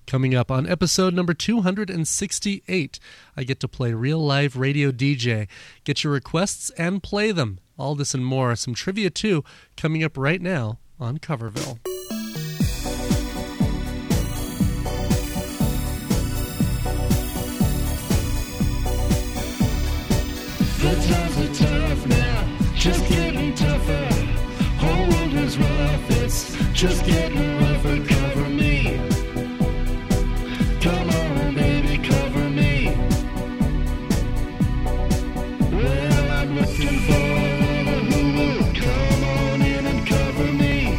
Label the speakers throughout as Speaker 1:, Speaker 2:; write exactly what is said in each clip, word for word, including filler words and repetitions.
Speaker 1: Coming up on episode number two hundred sixty-eight, I get to play real live radio D J. Get your requests and play them. All this and more. Some trivia, too, coming up right now on Coverville.
Speaker 2: The times are tough now, just getting tougher. Whole world is rough, it's just getting rougher. Cover me. Come on, baby, cover me. Well, I'm looking for who will come on in and cover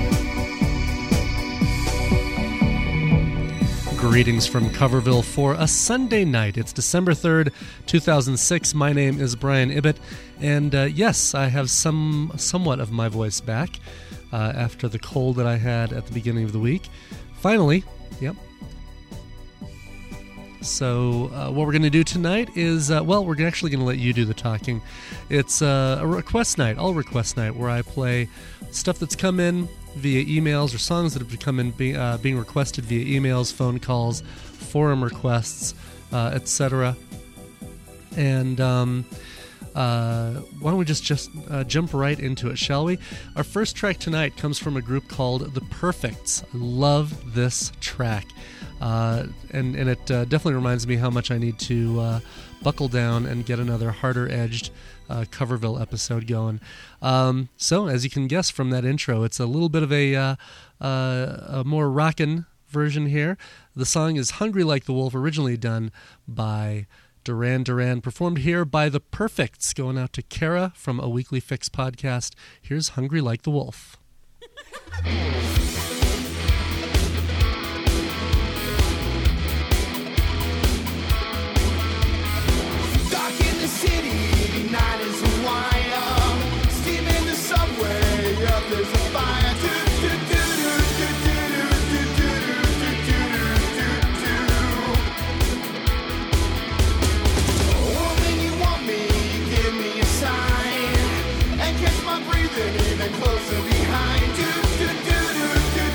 Speaker 2: me.
Speaker 1: Greetings from Coverville for a Sunday night. It's December third, two thousand six. My name is Brian Ibbett, and uh, yes, I have some somewhat of my voice back uh, after the cold that I had at the beginning of the week. Finally, yep. So uh, what we're going to do tonight is, uh, well, we're actually going to let you do the talking. It's uh, a request night, all request night, where I play stuff that's come in via emails or songs that have come in be, uh, being requested via emails, phone calls, forum requests, uh, et cetera. And um, uh, why don't we just, just uh, jump right into it, shall we? Our first track tonight comes from a group called The Perfects. I love this track. Uh, and, and it uh, definitely reminds me how much I need to uh, buckle down and get another harder-edged uh, Coverville episode going. Um, so, as you can guess from that intro, it's a little bit of a, uh, uh, a more rockin' version here. The song is Hungry Like the Wolf, originally done by Duran Duran, performed here by The Perfects, going out to Kara from A Weekly Fix podcast. Here's Hungry Like the Wolf.
Speaker 2: Even closer behind. Do, do, do, do, do.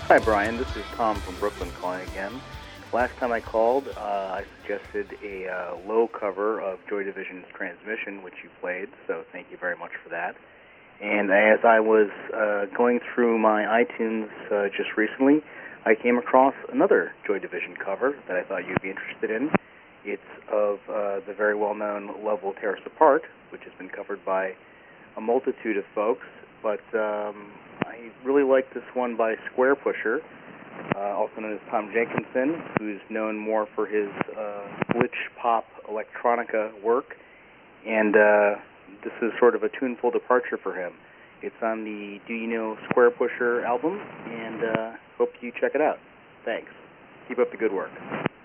Speaker 3: Hi, Brian. This is Tom from Brooklyn calling again. Last time I called, uh, I suggested a uh, low cover of Joy Division's Transmission, which you played, so thank you very much for that. And as I was uh, going through my iTunes uh, just recently, I came across another Joy Division cover that I thought you'd be interested in. It's of uh, the very well-known Love Will Tear Us Apart, which has been covered by a multitude of folks, but um, I really like this one by Square Pusher, uh, also known as Tom Jenkinson, who's known more for his uh, glitch pop electronica work, and uh, this is sort of a tuneful departure for him. It's on the Do You Know Square Pusher album, and uh, hope you check it out. Thanks. Keep up the good work.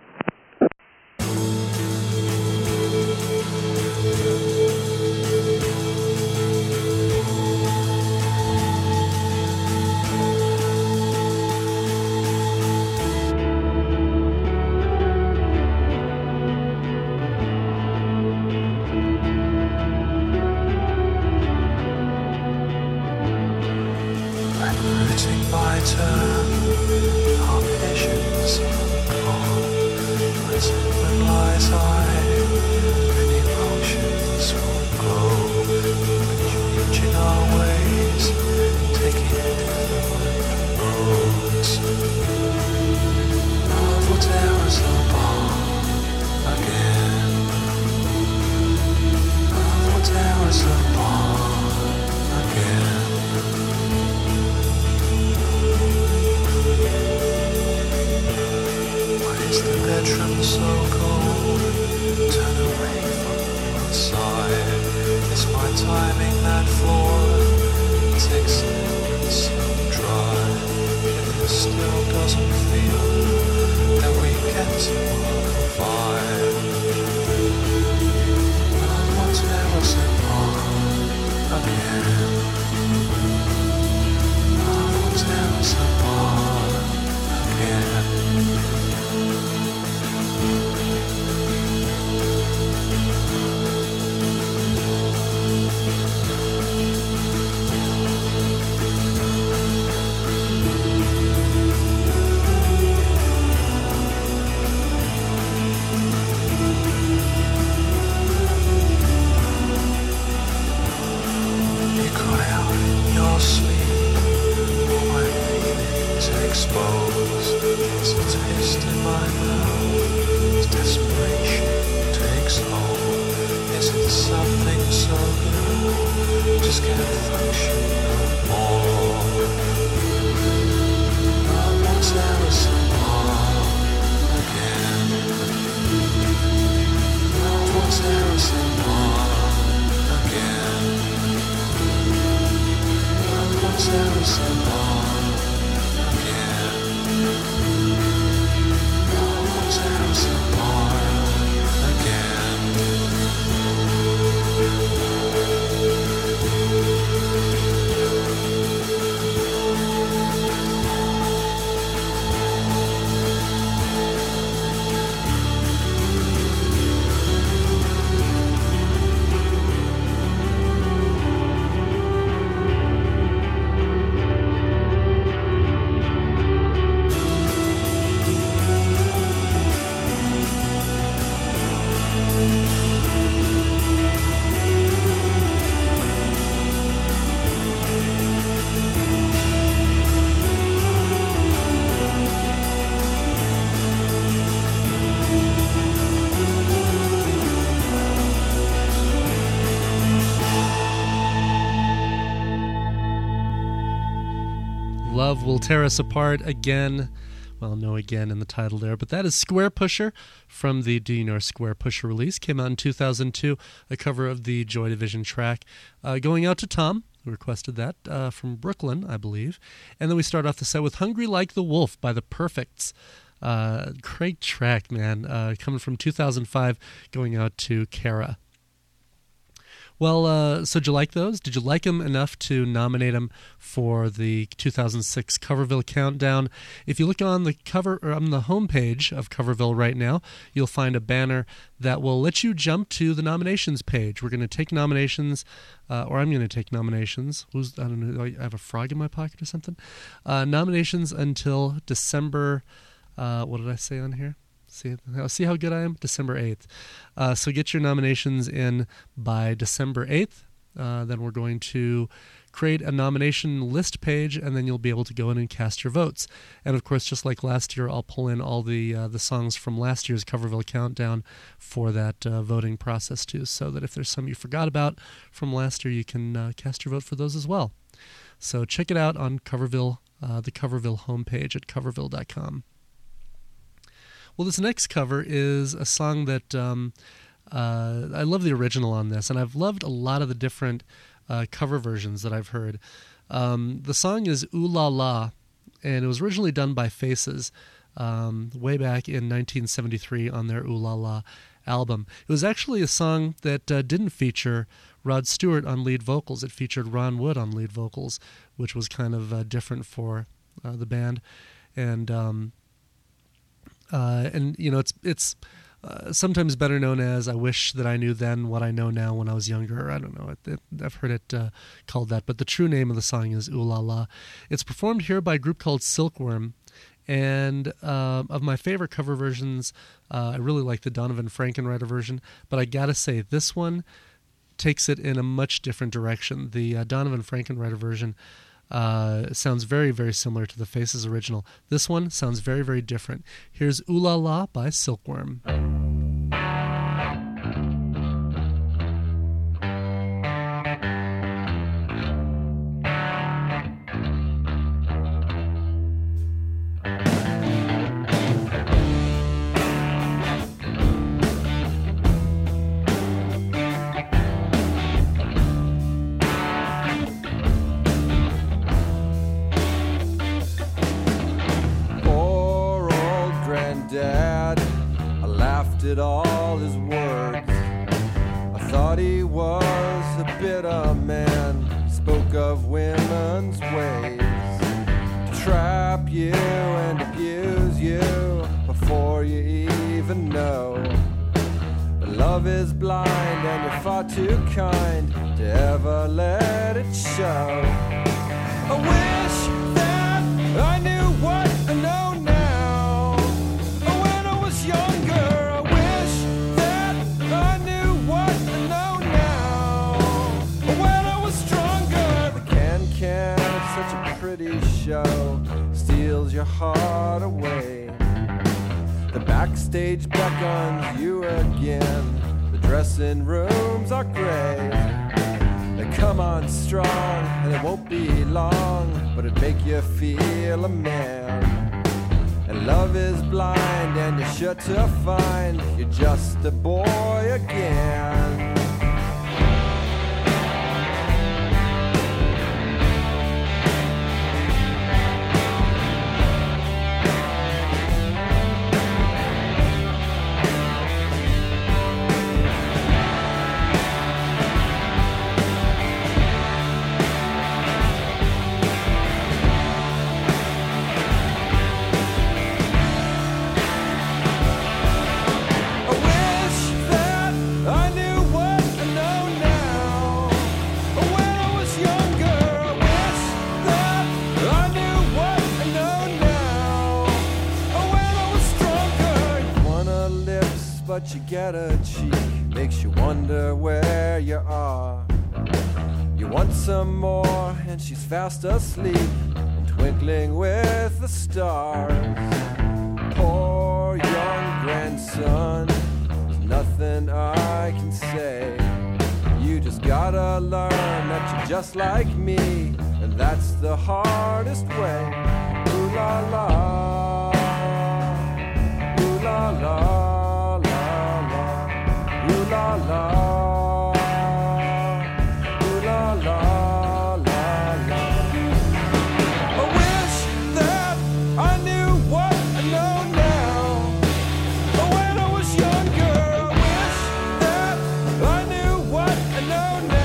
Speaker 1: Love Will Tear Us Apart again. Well, no again in the title there, but that is Square Pusher from the Do You Know Square Pusher release. Came out in two thousand two, a cover of the Joy Division track. Uh, going out to Tom, who requested that, uh, from Brooklyn, I believe. And then we start off the set with Hungry Like the Wolf by the Perfects. Uh, great track, man. Uh, coming from two thousand five, going out to Kara. Well, uh, so did you like those? Did you like them enough to nominate them for the two thousand six Coverville Countdown? If you look on the cover or on the homepage of Coverville right now, you'll find a banner that will let you jump to the nominations page. We're going to take nominations, uh, or I'm going to take nominations. Who's I don't know. I have a frog in my pocket or something. Uh, nominations until December. Uh, what did I say on here? See, see how good I am? December eighth. Uh, so get your nominations in by December eighth. Uh, then we're going to create a nomination list page, and then you'll be able to go in and cast your votes. And of course, just like last year, I'll pull in all the uh, the songs from last year's Coverville Countdown for that uh, voting process too, so that if there's some you forgot about from last year, you can uh, cast your vote for those as well. So check it out on Coverville, uh, the Coverville homepage at coverville dot com. Well, this next cover is a song that um, uh, I love the original on this, and I've loved a lot of the different uh, cover versions that I've heard. Um, the song is Ooh La La, and it was originally done by Faces um, way back in nineteen seventy-three on their Ooh La La album. It was actually a song that uh, didn't feature Rod Stewart on lead vocals. It featured Ron Wood on lead vocals, which was kind of uh, different for uh, the band. And... Um, Uh, and, you know, it's it's uh, sometimes better known as I Wish That I Knew Then What I Know Now When I Was Younger. I don't know. It, it, I've heard it uh, called that. But the true name of the song is Ooh La La. It's performed here by a group called Silkworm. And uh, of my favorite cover versions, uh, I really like the Donovan Frankenreiter version. But I got to say, this one takes it in a much different direction. The uh, Donovan Frankenreiter version Uh, sounds very, very similar to the Faces original. This one sounds very, very different. Here's Ooh La La by Silkworm.
Speaker 4: At all his words, I thought he was a bitter man. Spoke of women's ways to trap you and abuse you before you even know. But love is blind and you're far too kind to ever let it show. I wish that I knew what I know now. When I was younger, pretty show steals your heart away. The backstage beckons you again. The dressing rooms are gray. They come on strong and it won't be long, but it'd make you feel a man. And love is blind and you're sure to find you're just a boy again. But you get a cheek, makes you wonder where you are. You want some more, and she's fast asleep and twinkling with the stars. Poor young grandson, there's nothing I can say. You just gotta learn that you're just like me, and that's the hardest way. Ooh la la, ooh la la. Ooh la la, ooh la la, la la. I wish that I knew what I know now. When I was younger, I wish that I knew what I know now.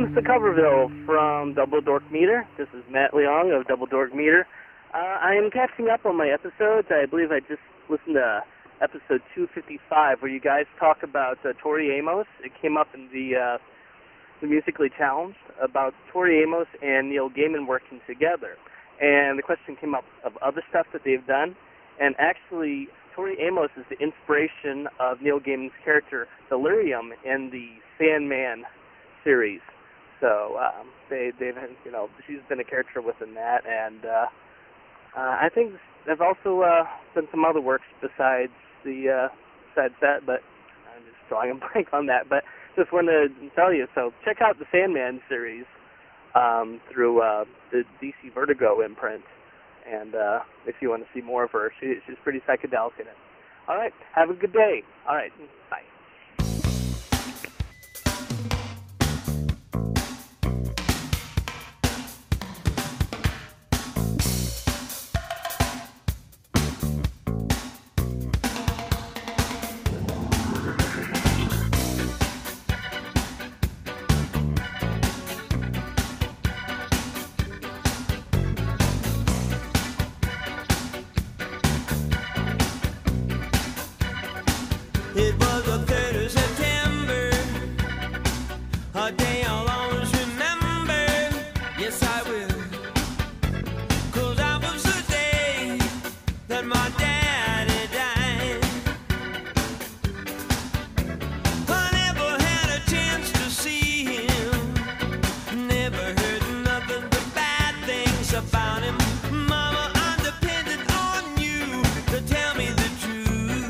Speaker 5: is the Coverville from Double Dork Meter. This is Matt Leong of Double Dork Meter. Uh, I am catching up on my episodes. I believe I just listened to episode two fifty-five where you guys talk about uh, Tori Amos. It came up in the uh, the Musically Challenged about Tori Amos and Neil Gaiman working together. And the question came up of other stuff that they've done. And actually, Tori Amos is the inspiration of Neil Gaiman's character Delirium in the Sandman series. So um, they, they've, you know, she's been a character within that, and uh, uh, I think there's also uh, been some other works besides the uh, besides that, but I'm just drawing a blank on that. But just wanted to tell you, so check out the Sandman series um, through uh, the D C Vertigo imprint, and uh, if you want to see more of her, she, she's pretty psychedelic in it. All right, have a good day. All right, bye.
Speaker 6: It was the third of September, a day I'll always remember. Yes, I will. 'Cause that was the day that my daddy died. I never had a chance to see him, never heard nothing but bad things about him. Mama, I'm dependent on you to tell me the truth.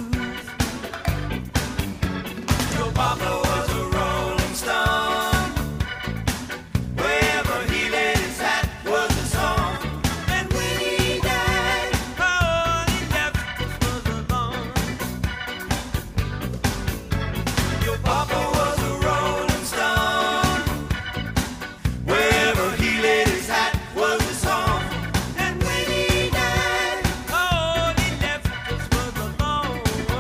Speaker 6: Your papa was a rolling stone. Wherever he laid his hat was his home. And when he died, all he left us was alone. Your papa was a rolling stone. Wherever he laid his hat was his home. And when he died, all he left us was alone.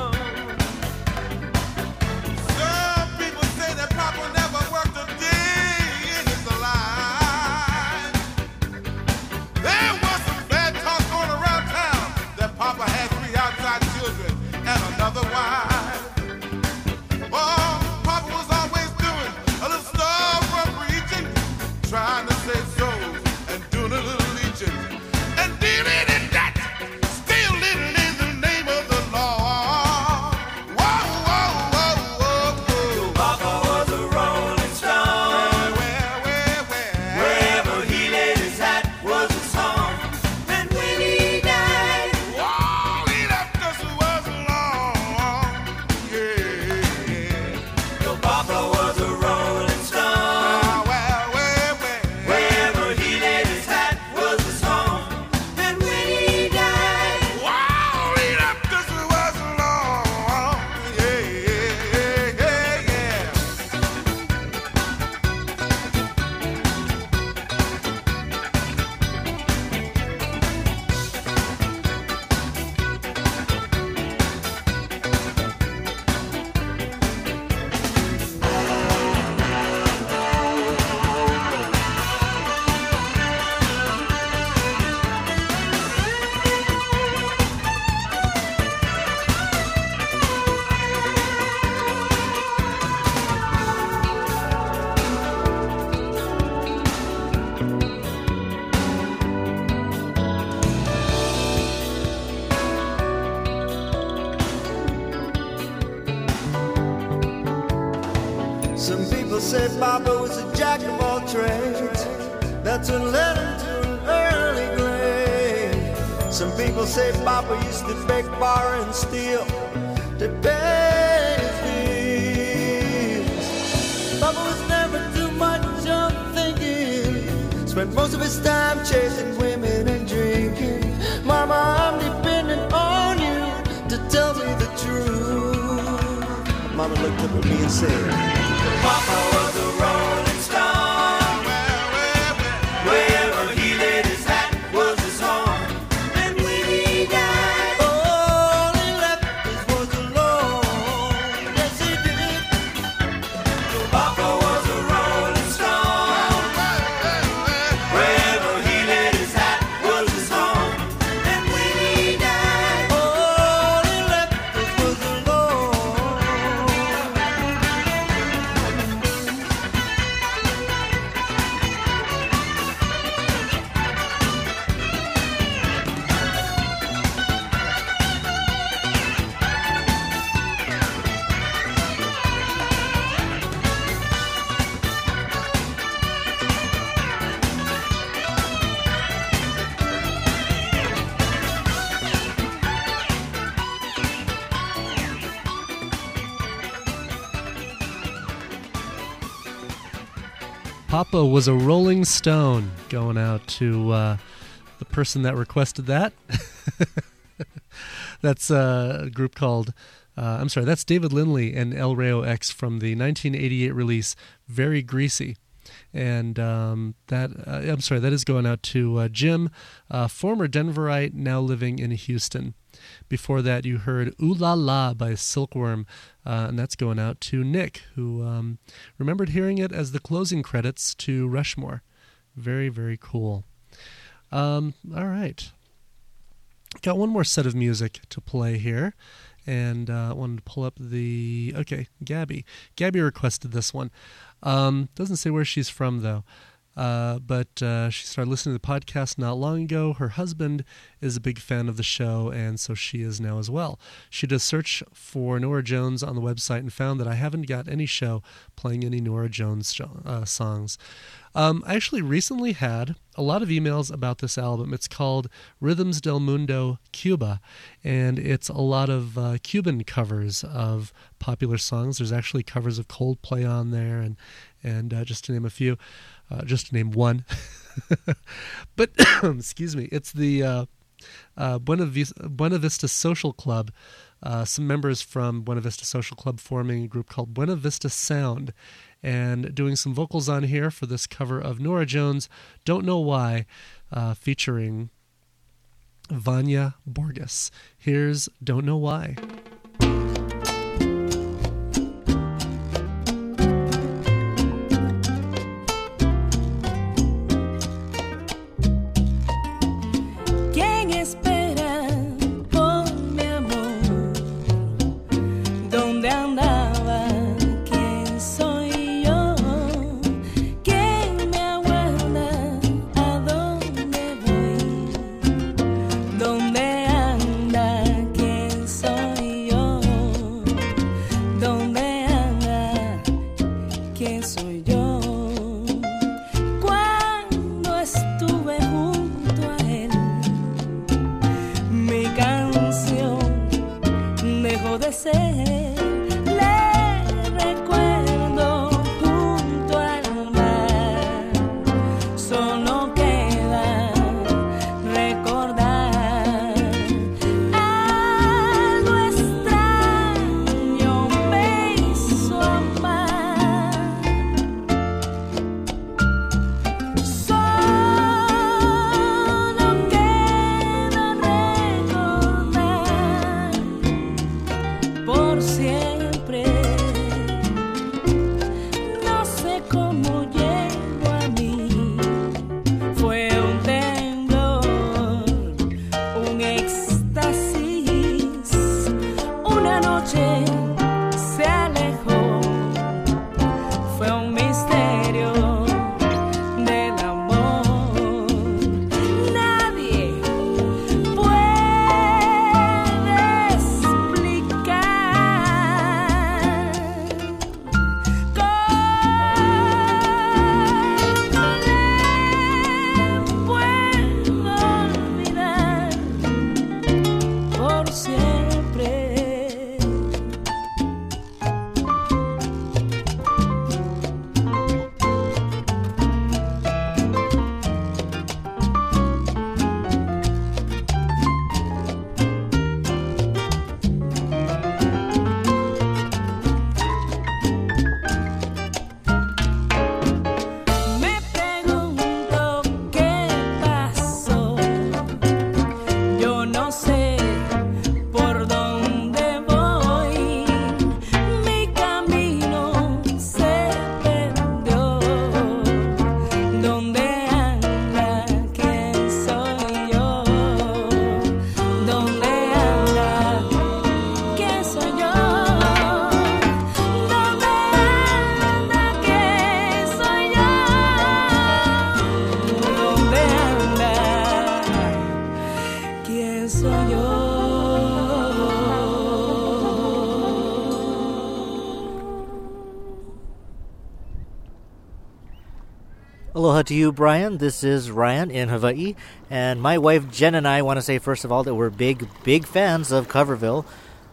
Speaker 7: Some people say that Papa never worked a day in his life. There was some bad talk going around town that Papa had three outside children and another wife. Oh, Papa was always doing a little stuff from preaching, trying to save souls and doing a little leeching. And dealing in that, still living in the name of the Lord. Whoa, whoa, whoa, whoa, whoa.
Speaker 6: Papa was a rolling stone.
Speaker 7: Where, where, where?
Speaker 6: Wherever he laid his hat was his home. And when he died,
Speaker 7: All he left us was alone. Yeah.
Speaker 6: your papa was a rolling stone.
Speaker 7: Ah, where, where, where?
Speaker 6: Wherever he laid his hat was his home. And when he died,
Speaker 7: All he left us was alone. Yeah, yeah, yeah, yeah.
Speaker 6: some people say Papa was a jack of all trades. That's what led him to an early grave. Some people say Papa used to beg, borrow, and steal to pay his bills. Papa was never too much on thinking. Spent most of his time chasing women and drinking. Mama, I'm dependent on you to tell me the truth. Mama looked up at me and said, Papa was a rolling stone. Wherever he laid his hat was his home. And when he died, all he left us was alone. Yes, he did. Papa was a rolling stone.
Speaker 1: Papa was a Rolling Stone, going out to uh, the person that requested that. That's uh, a group called, uh, I'm sorry, that's David Lindley and El Rayo X from the nineteen eighty-eight release, Very Greasy. And um, that, uh, I'm sorry, that is going out to uh, Jim, uh, former Denverite, now living in Houston. Before that, you heard Ooh La La by Silkworm, uh, and that's going out to Nick, who um, remembered hearing it as the closing credits to Rushmore. Very, very cool. Um, all right. Got one more set of music to play here, and I uh, wanted to pull up the... Okay, Gabby. Gabby requested this one. Um, doesn't say where she's from, though. Uh, but uh, she started listening to the podcast not long ago. Her husband is a big fan of the show, and so she is now as well. She did a search for Norah Jones on the website and found that I haven't got any show playing any Norah Jones uh, songs. Um, I actually recently had a lot of emails about this album. It's called Rhythms del Mundo Cuba, and it's a lot of uh, Cuban covers of popular songs. There's actually covers of Coldplay on there, and, and uh, just to name a few. Uh, just to name one. But, excuse me, it's the uh, uh, Buena, Vista, Buena Vista Social Club, uh, some members from Buena Vista Social Club forming a group called Buena Vista Sound, and doing some vocals on here for this cover of Norah Jones, Don't Know Why, uh, featuring Vanya Borges. Here's Don't Know Why.
Speaker 8: Aloha to you, Brian. This is Ryan in Hawaii, and my wife Jen and I want to say, first of all, that we're big, big fans of Coverville.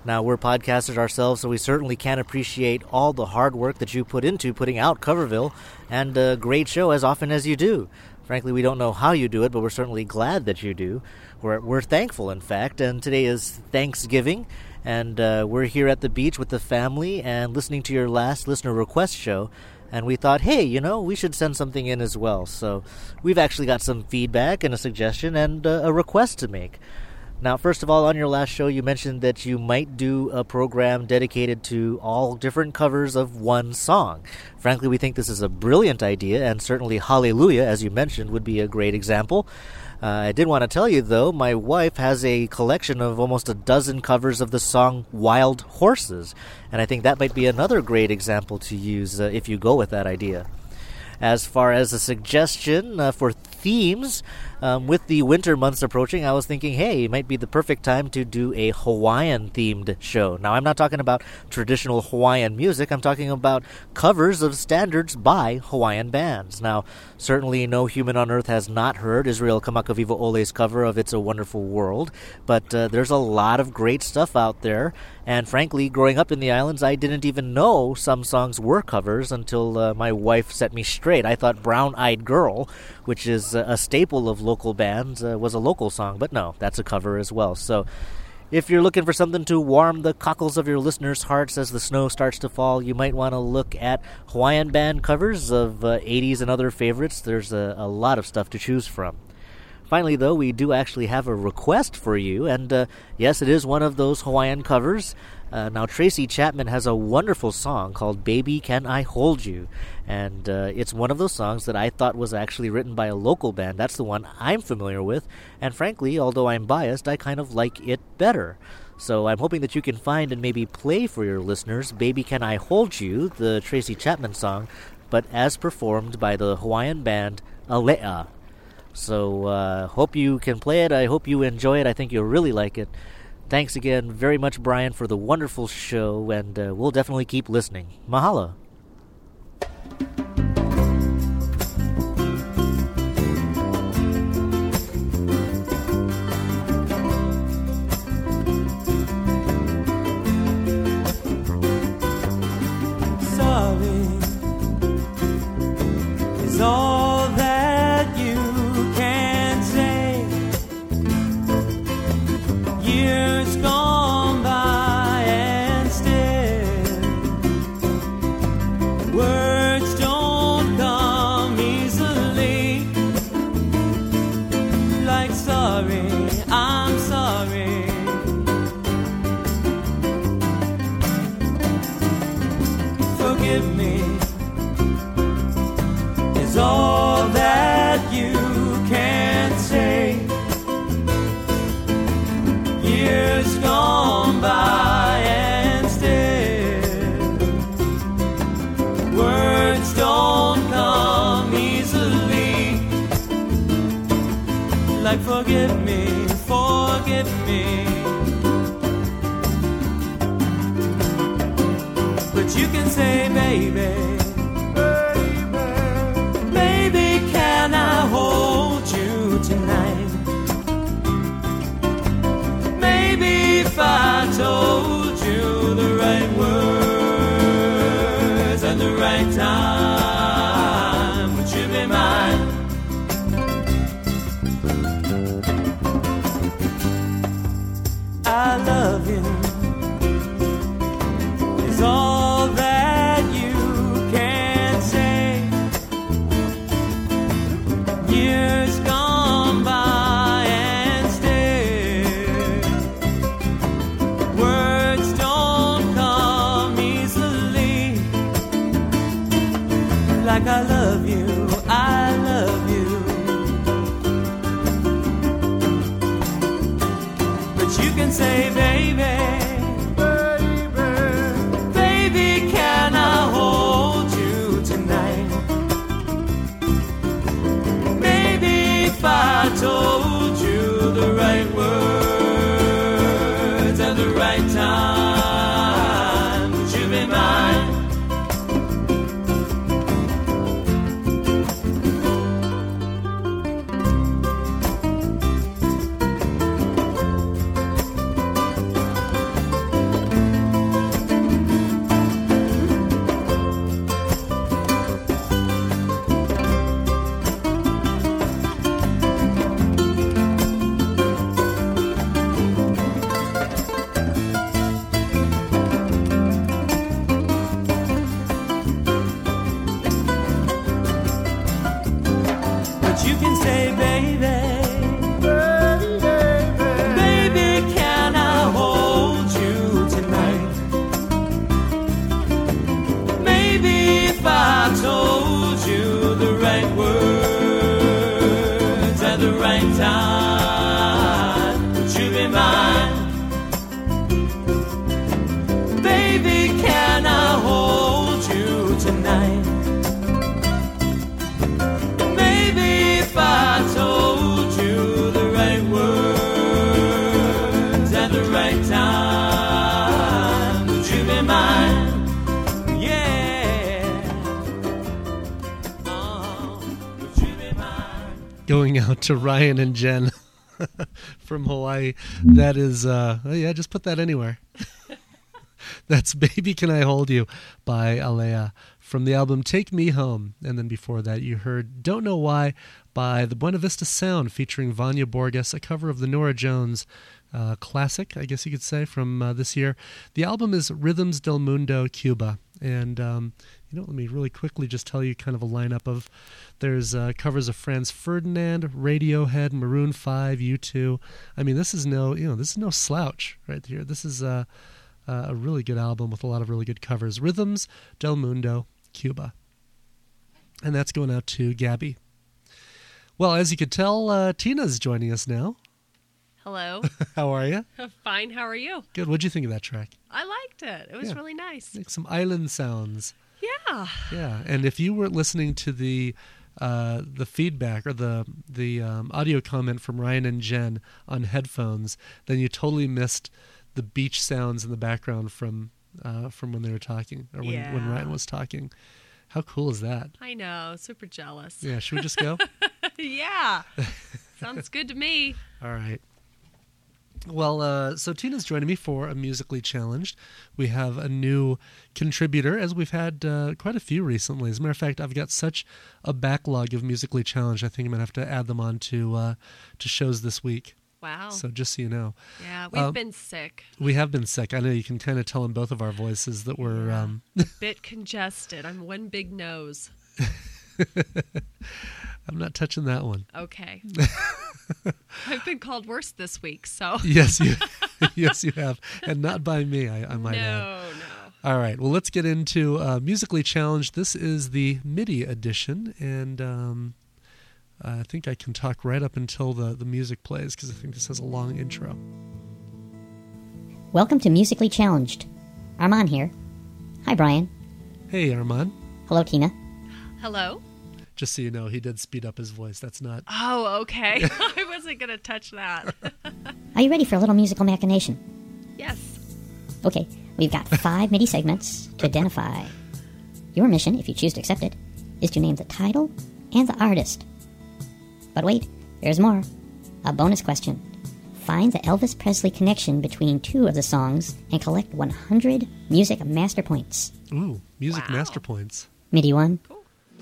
Speaker 8: Now, we're podcasters ourselves, so we certainly can appreciate all the hard work that you put into putting out Coverville, and a great show as often as you do. Frankly, we don't know how you do it, but we're certainly glad that you do. We're, we're thankful, in fact, and today is Thanksgiving, and uh, we're here at the beach with the family and listening to your last listener request show, and we thought, hey, you know, we should send something in as well. So we've actually got some feedback and a suggestion and uh, a request to make. Now, first of all, on your last show, you mentioned that you might do a program dedicated to all different covers of one song. Frankly, we think this is a brilliant idea, and certainly Hallelujah, as you mentioned, would be a great example. Uh, I did want to tell you, though, my wife has a collection of almost a dozen covers of the song Wild Horses, and I think that might be another great example to use uh, if you go with that idea. As far as a suggestion uh, for themes, um, with the winter months approaching, I was thinking, hey, it might be the perfect time to do a Hawaiian-themed show. Now, I'm not talking about traditional Hawaiian music. I'm talking about covers of standards by Hawaiian bands. Now, certainly no human on earth has not heard Israel Kamakawiwa Ole's cover of It's a Wonderful World, but uh, there's a lot of great stuff out there. And frankly, growing up in the islands, I didn't even know some songs were covers until uh, my wife set me straight. I thought Brown Eyed Girl, which is a staple of local bands, uh, was a local song, but no, that's a cover as well. So if you're looking for something to warm the cockles of your listeners' hearts as the snow starts to fall, you might want to look at Hawaiian band covers of uh, eighties and other favorites. There's a, a lot of stuff to choose from. Finally, though, we do actually have a request for you, and uh, yes, it is one of those Hawaiian covers. Uh, now, Tracy Chapman has a wonderful song called Baby Can I Hold You, and uh, it's one of those songs that I thought was actually written by a local band. That's the one I'm familiar with, and frankly, although I'm biased, I kind of like it better. So I'm hoping that you can find and maybe play for your listeners Baby Can I Hold You, the Tracy Chapman song, but as performed by the Hawaiian band Alea. So uh, hope you can play it. I hope you enjoy it. I think you'll really like it. Thanks again very much, Brian, for the wonderful show, and uh, we'll definitely keep listening. Mahalo.
Speaker 6: Sorry is all that you can say. Years gone by and still words don't come easily. Like sorry, I'm sorry. Forgive me is all that you can say. Years gone by and still words don't come easily. Like forgive me, forgive me. But you can say baby, baby, baby, can I hold you tonight? If I told you the right words at the right time, would you be mine? I love you is all that you can say. Years gone by and still words don't come easily. Like I love you, I love you. But you can say baby, baby, baby, can I hold you tonight? Maybe if I told you the right words at the right time, would you be mine? that you can say, baby. Baby, can I hold you tonight? Maybe if I told you the right words at the right time, would you be mine? Baby, can I hold you tonight? Maybe if I told you the right words at the right time, would you be mine? Yeah. Oh, would you be mine?
Speaker 1: Going out to Ryan and Jen from Hawaii. That is, uh, oh yeah, just put that anywhere. That's Baby Can I Hold You by Alea from the album Take Me Home. And then before that, you heard Don't Know Why by the Buena Vista Sound featuring Vanya Borges, a cover of the Nora Jones uh, classic, I guess you could say, from uh, this year. The album is Rhythms del Mundo, Cuba. And, um, you know, let me really quickly just tell you kind of a lineup of, there's uh, covers of Franz Ferdinand, Radiohead, Maroon five, U two. I mean, this is no, you know, this is no slouch right here. This is uh, uh, a really good album with a lot of really good covers. Rhythms del Mundo, Cuba. And that's going out to Gabby. Well, as you could tell, uh, Tina's joining us now.
Speaker 9: Hello.
Speaker 1: How are you?
Speaker 9: Fine. How are you?
Speaker 1: Good. What'd you think of that track?
Speaker 9: I liked it. It was
Speaker 1: Yeah.
Speaker 9: really nice.
Speaker 1: Like some island sounds.
Speaker 9: Yeah.
Speaker 1: Yeah, and if you were listening to the uh, the feedback or the the um, audio comment from Ryan and Jen on headphones, then you totally missed the beach sounds in the background from uh, from when they were talking or when, when
Speaker 9: Yeah.
Speaker 1: Ryan was talking. How cool is that?
Speaker 9: I know. Super jealous.
Speaker 1: Yeah, should we just go?
Speaker 9: Yeah. Sounds good to me.
Speaker 1: All right. Well, uh, so Tina's joining me for a Musically Challenged. We have a new contributor, as we've had uh, quite a few recently. As a matter of fact, I've got such a backlog of Musically Challenged, I think I'm going to have to add them on to, uh, to shows this week.
Speaker 9: Wow.
Speaker 1: So just so you know.
Speaker 9: Yeah, we've
Speaker 1: Um,
Speaker 9: been sick.
Speaker 1: We have been sick. I know you can kind of tell in both of our voices that we're...
Speaker 9: Yeah.
Speaker 1: Um,
Speaker 9: A bit congested. I'm one big nose.
Speaker 1: I'm not touching that one.
Speaker 9: Okay. I've been called worse this week, so.
Speaker 1: Yes, you, yes, you have. And not by me, I, I might add.
Speaker 9: No, no.
Speaker 1: All right, well, let's get into uh, Musically Challenged. This is the MIDI edition, and um, I think I can talk right up until the, the music plays, because I think this has a long intro.
Speaker 10: Welcome to Musically Challenged. Armand here. Hi, Brian.
Speaker 1: Hey, Armand.
Speaker 10: Hello, Tina.
Speaker 9: Hello?
Speaker 1: Just so you know, he did speed up his voice. That's not...
Speaker 9: Oh, okay. I wasn't going to touch that.
Speaker 10: Are you ready for a little musical machination?
Speaker 9: Yes.
Speaker 10: Okay, we've got five MIDI segments to identify. Your mission, if you choose to accept it, is to name the title and the artist. But wait, there's more. A bonus question. Find the Elvis Presley connection between two of the songs and collect one hundred music master points.
Speaker 1: Ooh, music
Speaker 9: Wow.
Speaker 1: master points.
Speaker 10: MIDI one.
Speaker 9: Cool.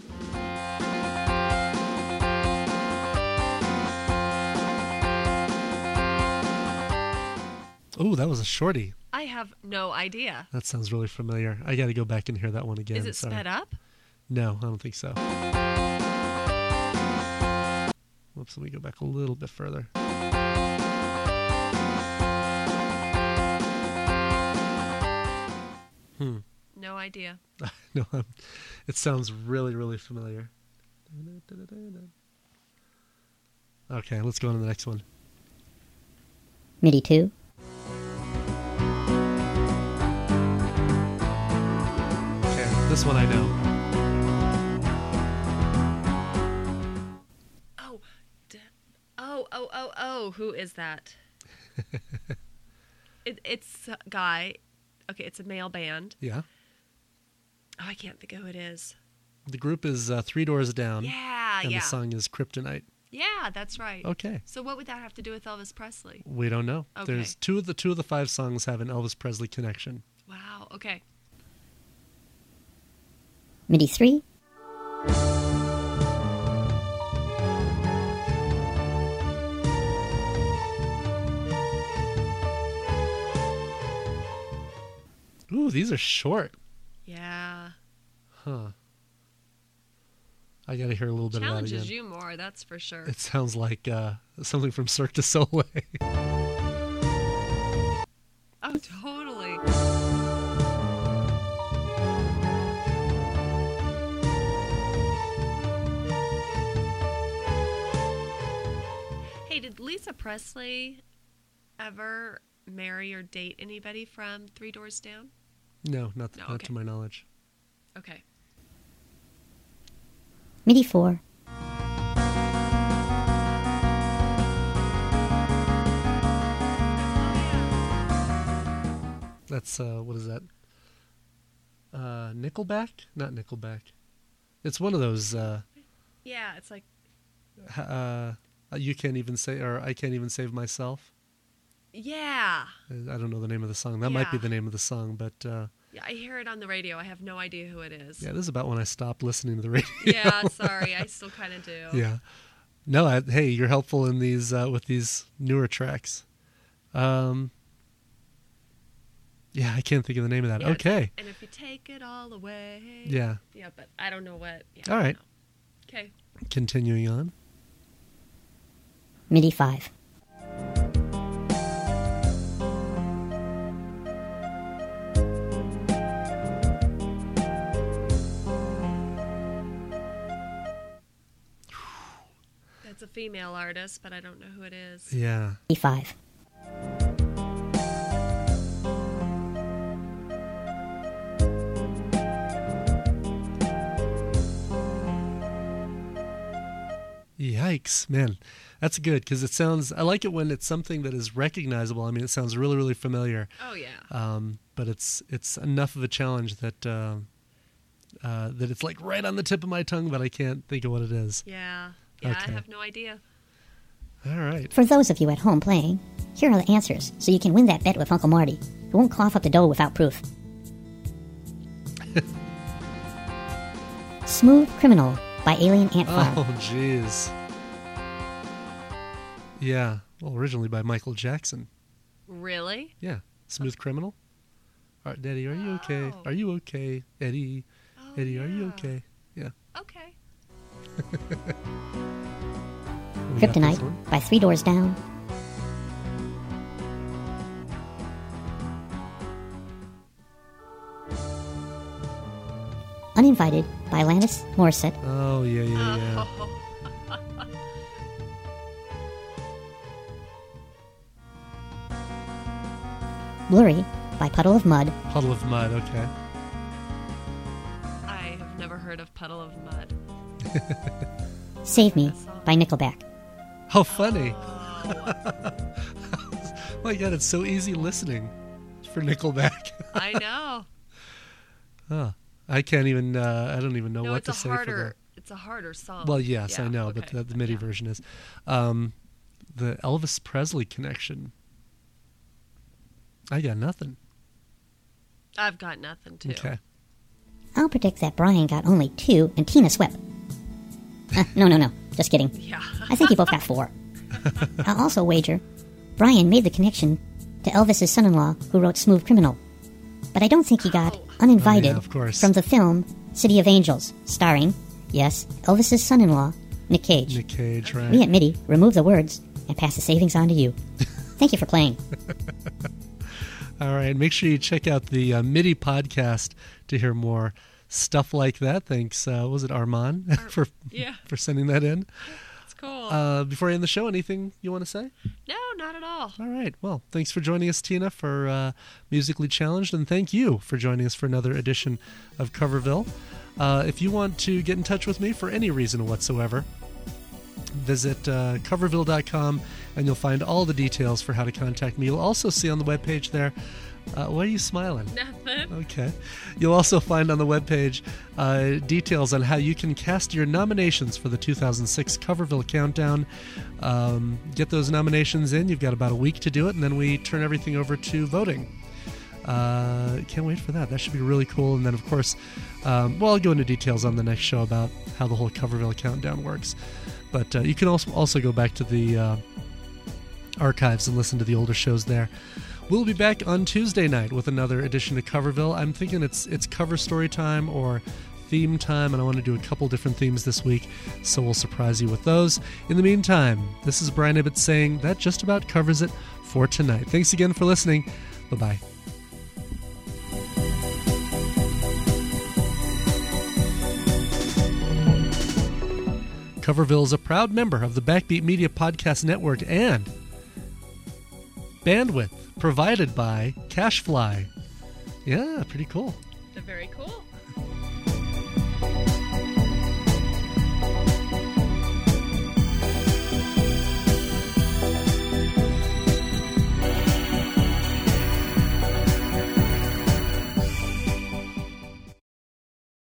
Speaker 1: Ooh, that was a shorty.
Speaker 9: I have no idea.
Speaker 1: That sounds really familiar. I got to go back and hear that one again.
Speaker 9: Is it
Speaker 1: Sorry.
Speaker 9: sped up?
Speaker 1: No, I don't think so. Whoops, let me go back a little bit further. Hmm.
Speaker 9: No idea.
Speaker 1: No, um, it sounds really, really familiar. Okay, let's go on to the next one.
Speaker 10: MIDI two.
Speaker 1: Okay, this one I know.
Speaker 9: Oh, d- oh, oh, oh, oh. Who is that? it, it's a guy. Okay, it's a male band.
Speaker 1: Yeah.
Speaker 9: Oh, I can't think who it is.
Speaker 1: The group is uh, Three Doors Down.
Speaker 9: Yeah,
Speaker 1: and
Speaker 9: yeah.
Speaker 1: the song is Kryptonite.
Speaker 9: Yeah, that's right.
Speaker 1: Okay.
Speaker 9: So what would that have to do with Elvis Presley?
Speaker 1: We don't know.
Speaker 9: Okay.
Speaker 1: There's two of the two of the five songs have an Elvis Presley connection.
Speaker 9: Wow, okay.
Speaker 10: MIDI three.
Speaker 1: Ooh, these are short.
Speaker 9: Yeah.
Speaker 1: Huh. I got to hear a little bit of that again.
Speaker 9: Challenges you more, that's for sure.
Speaker 1: It sounds like uh, something from Cirque du Soleil.
Speaker 9: Oh, totally. Hey, did Lisa Presley ever marry or date anybody from Three Doors Down?
Speaker 1: No, not,
Speaker 9: No,
Speaker 1: not
Speaker 9: okay.
Speaker 1: to my knowledge.
Speaker 9: Okay.
Speaker 10: MIDI four.
Speaker 1: That's, uh, what is that? Uh, Nickelback? Not Nickelback. It's one of those, uh,
Speaker 9: Yeah, it's like,
Speaker 1: h- uh, You Can't Even Say, or I Can't Even Save Myself.
Speaker 9: yeah.
Speaker 1: I don't know the name of the song. That might be
Speaker 9: Yeah.
Speaker 1: the name of the song, but, uh,
Speaker 9: Yeah, I hear it on the radio. I have no idea who it is.
Speaker 1: yeah, this is about when I stopped listening to the radio.
Speaker 9: Yeah, sorry. I still kind of do.
Speaker 1: Yeah. No, I, hey, you're helpful in these, uh, with these newer tracks. Um, yeah, I can't think of the name of that.
Speaker 9: Yeah, it's
Speaker 1: Okay.
Speaker 9: like, and if you take it all away.
Speaker 1: Yeah.
Speaker 9: Yeah, but I don't know what. Yeah,
Speaker 1: All
Speaker 9: I don't
Speaker 1: right.
Speaker 9: know. Okay.
Speaker 1: Continuing on.
Speaker 10: MIDI five.
Speaker 9: That's a female artist, but I don't know who it is.
Speaker 1: Yeah.
Speaker 10: MIDI five.
Speaker 1: Yikes, man. That's good because it sounds, I like it when it's something that is recognizable. I mean, it sounds really, really familiar.
Speaker 9: Oh, yeah.
Speaker 1: Um, but it's it's enough of a challenge that uh, uh, that it's like right on the tip of my tongue, but I can't think of what it is.
Speaker 9: Yeah. Yeah,
Speaker 1: Okay.
Speaker 9: I have no idea.
Speaker 1: All right.
Speaker 10: For those of you at home playing, here are the answers so you can win that bet with Uncle Marty, who won't cough up the dough without proof. Smooth Criminal by Alien Ant Farm.
Speaker 1: Oh, jeez. Yeah. Well, originally by Michael Jackson.
Speaker 9: Really?
Speaker 1: Yeah. Smooth Criminal. All right, Eddie, are you okay?
Speaker 9: Oh.
Speaker 1: Are you okay? Eddie.
Speaker 9: Oh,
Speaker 1: Eddie, are you
Speaker 9: yeah.
Speaker 1: okay? Yeah.
Speaker 9: Okay.
Speaker 1: We got this
Speaker 10: Kryptonite
Speaker 1: one.
Speaker 10: by Three Doors Down. Uninvited by Alanis Morissette.
Speaker 1: Oh, yeah, yeah, yeah.
Speaker 9: Oh.
Speaker 10: Blurry by Puddle of Mud.
Speaker 1: Puddle of Mud, okay.
Speaker 9: I have never heard of Puddle of Mud.
Speaker 10: Save Me
Speaker 9: That song.
Speaker 10: by Nickelback.
Speaker 1: How funny. My God, it's so easy listening for Nickelback.
Speaker 9: I know.
Speaker 1: Oh, I can't even, uh, I don't even know
Speaker 9: No,
Speaker 1: what
Speaker 9: it's
Speaker 1: to
Speaker 9: a
Speaker 1: say
Speaker 9: harder. It's a harder song.
Speaker 1: for that. Well, yes,
Speaker 9: Yeah,
Speaker 1: I know, but
Speaker 9: okay.
Speaker 1: the, the MIDI
Speaker 9: Yeah.
Speaker 1: version is. Um, the Elvis Presley connection. I got nothing.
Speaker 9: I've got nothing too.
Speaker 1: Okay.
Speaker 10: I'll predict that Brian got only two and Tina swept. Uh, no, no, no. Just kidding.
Speaker 9: Yeah.
Speaker 10: I think you both got four. I'll also wager Brian made the connection to Elvis's son-in-law who wrote Smooth Criminal. But I don't think he got
Speaker 9: Oh.
Speaker 10: uninvited
Speaker 1: Oh, yeah, of course.
Speaker 10: from the film City of Angels, starring, yes, Elvis's son-in-law, Nick Cage.
Speaker 1: Nick Cage, right?
Speaker 10: We at MIDI remove the words and pass the savings on to you. Thank you for playing.
Speaker 1: All right. Make sure you check out the uh, MIDI podcast to hear more stuff like that. Thanks. Uh, was it Armand for
Speaker 9: Yeah.
Speaker 1: for sending that in?
Speaker 9: It's cool.
Speaker 1: Uh, before I end the show, anything you want to say?
Speaker 9: no, not at all.
Speaker 1: All right. Well, thanks for joining us, Tina, for uh, Musically Challenged, and thank you for joining us for another edition of Coverville. Uh, if you want to get in touch with me for any reason whatsoever, visit uh, coverville dot com and you'll find all the details for how to contact me. You'll also see on the webpage there. Uh, why are you smiling?
Speaker 9: Nothing.
Speaker 1: Okay. You'll also find on the webpage uh, details on how you can cast your nominations for the two thousand six Coverville Countdown. Um, get those nominations in. You've got about a week to do it, and then we turn everything over to voting. Uh, can't wait for that. That should be really cool. And then, of course, um, well, I'll go into details on the next show about how the whole Coverville Countdown works. But uh, you can also also go back to the uh, archives and listen to the older shows there. We'll be back on Tuesday night with another edition of Coverville. I'm thinking it's it's cover story time or theme time, and I want to do a couple different themes this week, so we'll surprise you with those. In the meantime, this is Brian Ibbett saying that just about covers it for tonight. Thanks again for listening. Bye-bye. Coverville is a proud member of the Backbeat Media Podcast Network and bandwidth provided by Cashfly. Yeah, pretty cool.
Speaker 9: Very cool.